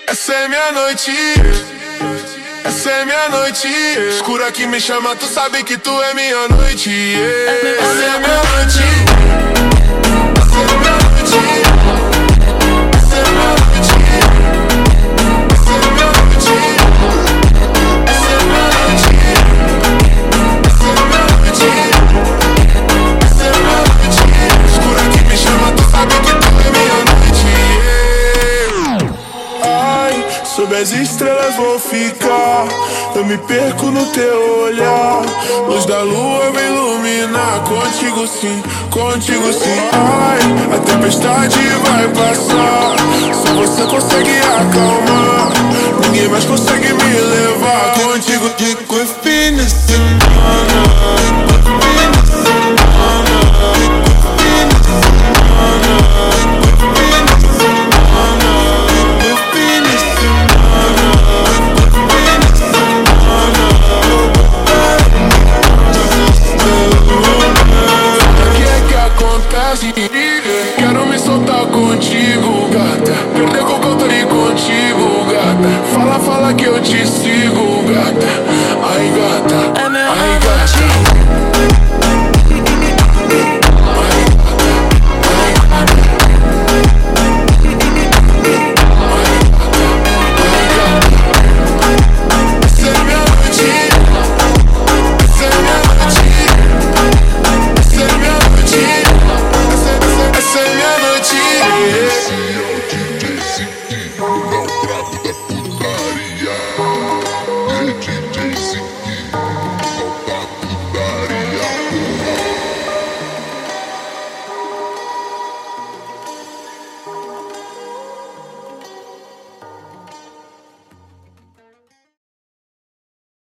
Essa é minha noite, essa é minha noite. Escura que me chama, tu sabe que tu é minha noite. Essa é minha noite, essa é minha noite, essa é minha noite, essa é minha noite, essa é minha noite, essa é minha noite, essa é minha noite. Escura que me chama, tu sabe que tu é minha noite. Ai, sob as estrelas vou ficar, eu me perco no teu olhar. Luz da lua me iluminar, contigo sim, contigo sim. Ai, a tempestade vai passar, só você